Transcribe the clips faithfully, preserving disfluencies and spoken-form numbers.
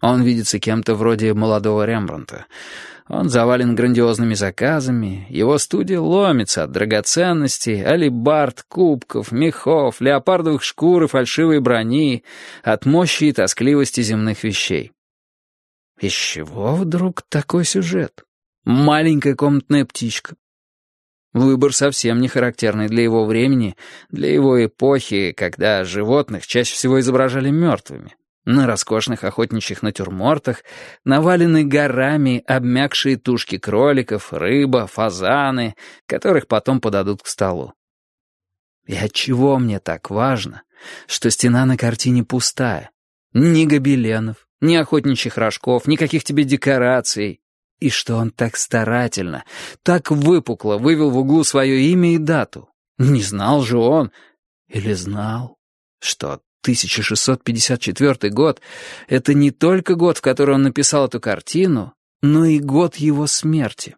Он видится кем-то вроде молодого Рембрандта. Он завален грандиозными заказами, его студия ломится от драгоценностей, алебард, кубков, мехов, леопардовых шкур и фальшивой брони, от мощи и тоскливости земных вещей. Из чего вдруг такой сюжет? Маленькая комнатная птичка. Выбор совсем не характерный для его времени, для его эпохи, когда животных чаще всего изображали мертвыми. На роскошных охотничьих натюрмортах навалены горами обмякшие тушки кроликов, рыба, фазаны, которых потом подадут к столу. И отчего мне так важно, что стена на картине пустая? Ни гобеленов, ни охотничьих рожков, никаких тебе декораций. И что он так старательно, так выпукло вывел в углу свое имя и дату. Не знал же он, или знал, что тысяча шестьсот пятьдесят четвёртый год — это не только год, в который он написал эту картину, но и год его смерти.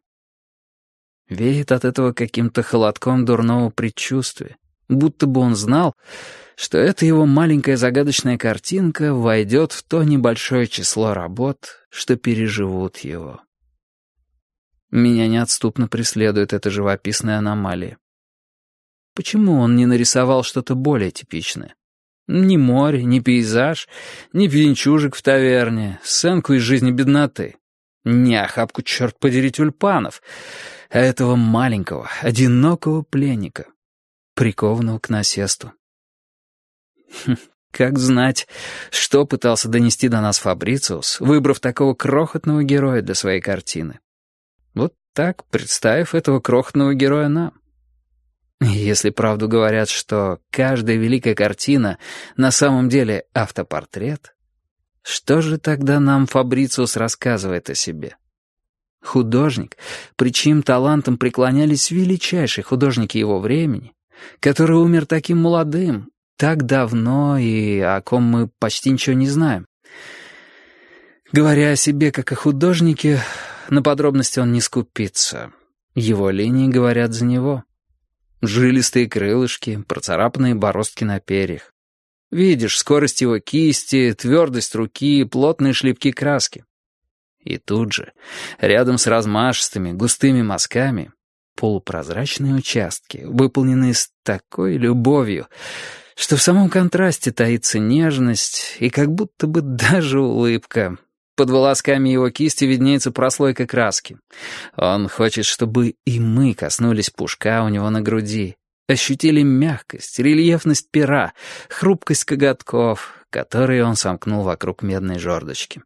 Веет от этого каким-то холодком дурного предчувствия, будто бы он знал, что эта его маленькая загадочная картинка войдет в то небольшое число работ, что переживут его. Меня неотступно преследует эта живописная аномалия. Почему он не нарисовал что-то более типичное? Ни море, ни пейзаж, ни пьянчужек в таверне, сценку из жизни бедноты. Не охапку, черт подери, тюльпанов, а этого маленького, одинокого пленника, прикованного к насесту. Хм, как знать, что пытался донести до нас Фабрициус, выбрав такого крохотного героя для своей картины. Вот так, представив этого крохотного героя нам. Если правду говорят, что каждая великая картина на самом деле автопортрет, что же тогда нам Фабрициус рассказывает о себе? Художник, при чьим талантам преклонялись величайшие художники его времени, который умер таким молодым, так давно и о ком мы почти ничего не знаем. Говоря о себе как о художнике, на подробности он не скупится. Его линии говорят за него. Жилистые крылышки, процарапанные бороздки на перьях. Видишь скорость его кисти, твердость руки, плотные шлепки краски. И тут же, рядом с размашистыми, густыми мазками, полупрозрачные участки, выполненные с такой любовью, что в самом контрасте таится нежность и как будто бы даже улыбка. Под волосками его кисти виднеется прослойка краски. Он хочет, чтобы и мы коснулись пушка у него на груди, ощутили мягкость, рельефность пера, хрупкость коготков, которые он сомкнул вокруг медной жердочки.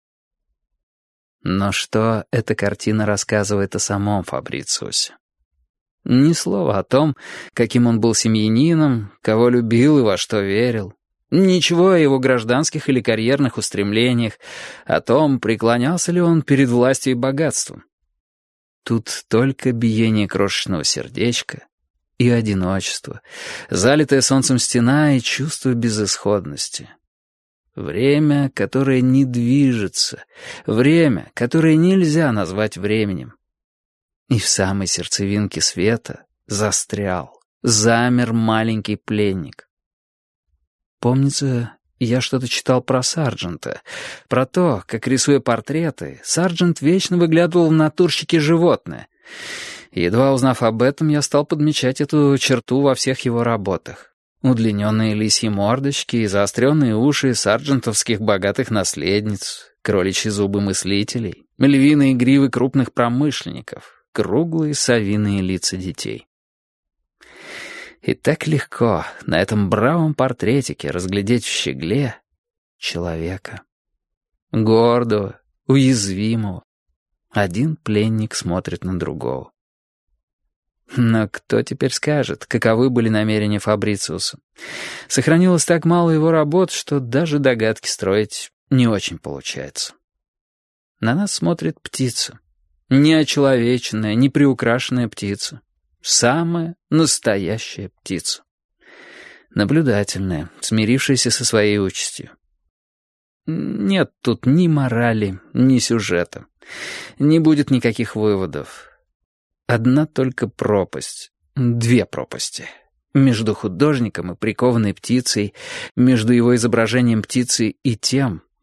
Но что эта картина рассказывает о самом Фабрициусе? Ни слова о том, каким он был семьянином, кого любил и во что верил. Ничего о его гражданских или карьерных устремлениях, о том, преклонялся ли он перед властью и богатством. Тут только биение крошечного сердечка и одиночество, залитая солнцем стена и чувство безысходности. Время, которое не движется, время, которое нельзя назвать временем. И в самой сердцевинке света застрял, замер маленький пленник. Помнится, я что-то читал про Сарджента, про то, как, рисуя портреты, Сарджент вечно выглядывал в натурщике животное. Едва узнав об этом, я стал подмечать эту черту во всех его работах. Удлиненные лисьи мордочки и заостренные уши сарджентовских богатых наследниц, кроличьи зубы мыслителей, львиные гривы крупных промышленников, круглые совиные лица детей. И так легко на этом бравом портретике разглядеть в щегле человека. Гордого, уязвимого. Один пленник смотрит на другого. Но кто теперь скажет, каковы были намерения Фабрициуса? Сохранилось так мало его работ, что даже догадки строить не очень получается. На нас смотрит птица. Не очеловеченная, не приукрашенная птица. Самая настоящая птица. Наблюдательная, смирившаяся со своей участью. Нет тут ни морали, ни сюжета. Не будет никаких выводов. Одна только пропасть. Две пропасти. Между художником и прикованной птицей, между его изображением птицы и тем,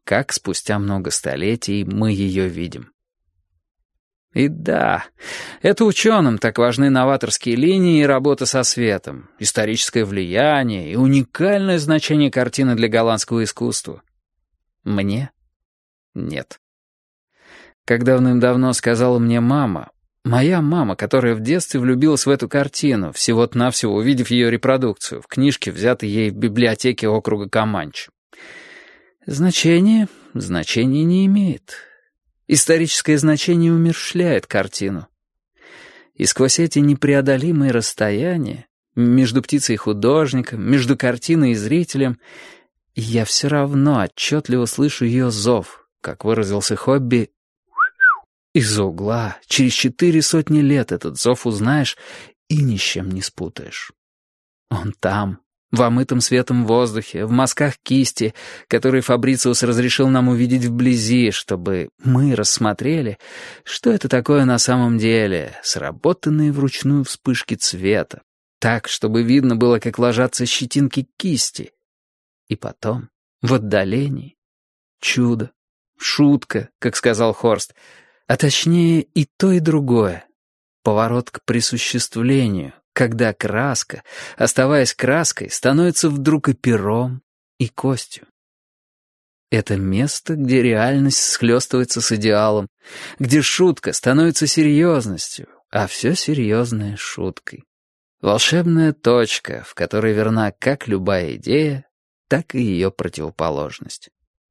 как спустя много столетий мы ее видим. И да, это ученым так важны новаторские линии и работа со светом, историческое влияние и уникальное значение картины для голландского искусства. Мне? Нет. Как давным-давно сказала мне мама, моя мама, которая в детстве влюбилась в эту картину, всего-навсего увидев ее репродукцию в книжке, взятой ей в библиотеке округа Команчи. Значение, значение не имеет. Историческое значение умерщвляет картину. И сквозь эти непреодолимые расстояния между птицей и художником, между картиной и зрителем, я все равно отчетливо слышу ее зов, как выразился Хобби. Из-за угла через четыре сотни лет этот зов узнаешь и ни с чем не спутаешь. Он там, в омытом светом воздухе, в мазках кисти, которые Фабрициус разрешил нам увидеть вблизи, чтобы мы рассмотрели, что это такое на самом деле, сработанные вручную вспышки цвета, так, чтобы видно было, как ложатся щетинки кисти. И потом, в отдалении, чудо, шутка, как сказал Хорст, а точнее и то, и другое. Поворот к присуществлению, когда краска, оставаясь краской, становится вдруг и пером, и костью. Это место, где реальность схлестывается с идеалом, где шутка становится серьезностью, а все серьезное — шуткой. Волшебная точка, в которой верна как любая идея, так и ее противоположность.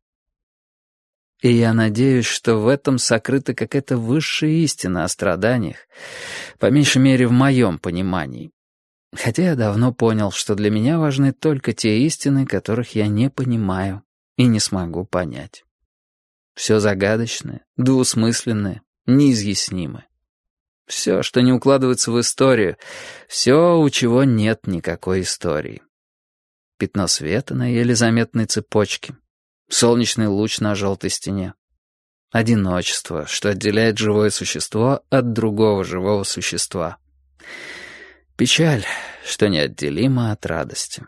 И я надеюсь, что в этом сокрыта какая-то высшая истина о страданиях, по меньшей мере в моем понимании. Хотя я давно понял, что для меня важны только те истины, которых я не понимаю и не смогу понять. Все загадочное, двусмысленное, неизъяснимое. Все, что не укладывается в историю, все, у чего нет никакой истории. Пятно света на еле заметной цепочке. Солнечный луч на желтой стене. Одиночество, что отделяет живое существо от другого живого существа. Печаль, что неотделима от радости.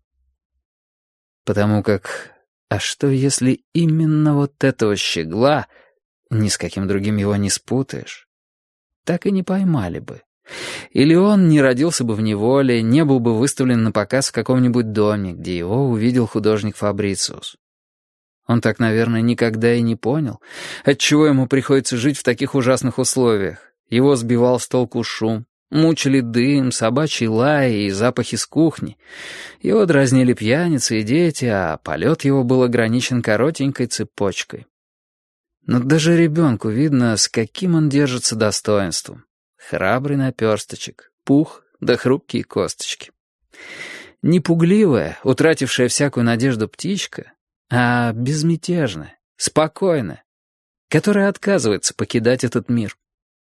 Потому как, а что если именно вот этого щегла, ни с каким другим его не спутаешь, так и не поймали бы. Или он не родился бы в неволе, не был бы выставлен на показ в каком-нибудь доме, где его увидел художник Фабрициус. Он так, наверное, никогда и не понял, отчего ему приходится жить в таких ужасных условиях. Его сбивал с толку шум, мучили дым, собачий лай и запахи с кухни. Его дразнили пьяницы и дети, а полет его был ограничен коротенькой цепочкой. Но даже ребенку видно, с каким он держится достоинством. Храбрый наперсточек, пух да хрупкие косточки. Не пугливая, утратившая всякую надежду птичка, а безмятежная, спокойная, которая отказывается покидать этот мир.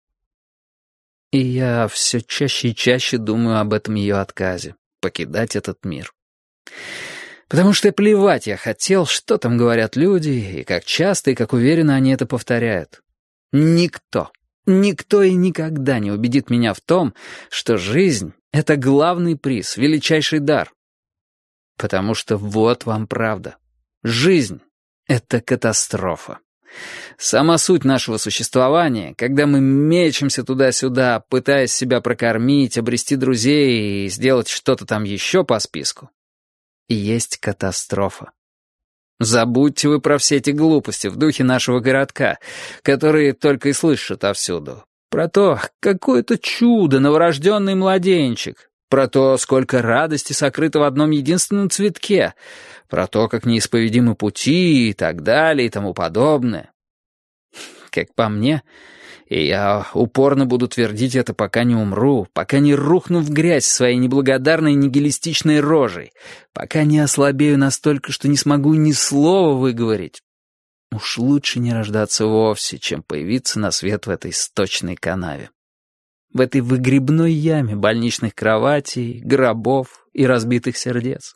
И я все чаще и чаще думаю об этом ее отказе, покидать этот мир. Потому что плевать я хотел, что там говорят люди, и как часто и как уверенно они это повторяют. Никто, никто и никогда не убедит меня в том, что жизнь — это главный приз, величайший дар. Потому что вот вам правда. Жизнь — это катастрофа. Сама суть нашего существования, когда мы мечемся туда-сюда, пытаясь себя прокормить, обрести друзей и сделать что-то там еще по списку, и есть катастрофа. Забудьте вы про все эти глупости в духе нашего городка, которые только и слышат отовсюду. Про то, какое-то чудо, новорожденный младенчик. Про то, сколько радости сокрыто в одном единственном цветке. Про то, как неисповедимы пути и так далее и тому подобное. Как по мне, и я упорно буду твердить это, пока не умру, пока не рухну в грязь своей неблагодарной нигилистичной рожей, пока не ослабею настолько, что не смогу ни слова выговорить. Уж лучше не рождаться вовсе, чем появиться на свет в этой сточной канаве. В этой выгребной яме больничных кроватей, гробов и разбитых сердец.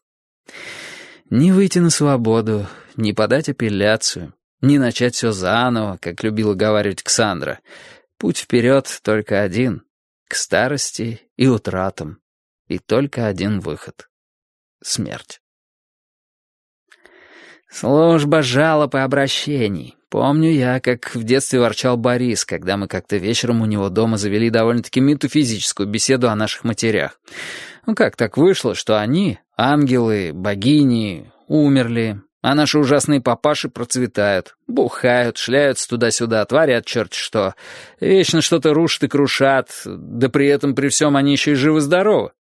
Не выйти на свободу, не подать апелляцию, не начать все заново, как любила говаривать Ксандра. Путь вперед только один — к старости и утратам. И только один выход — смерть. Служба жалоб и обращений. Помню я, как в детстве ворчал Борис, когда мы как-то вечером у него дома завели довольно-таки метафизическую беседу о наших матерях. Ну как так вышло, что они, ангелы, богини, умерли, а наши ужасные папаши процветают, бухают, шляются туда-сюда, творят черт что, вечно что-то рушат и крушат, да при этом при всем они еще и живы-здоровы.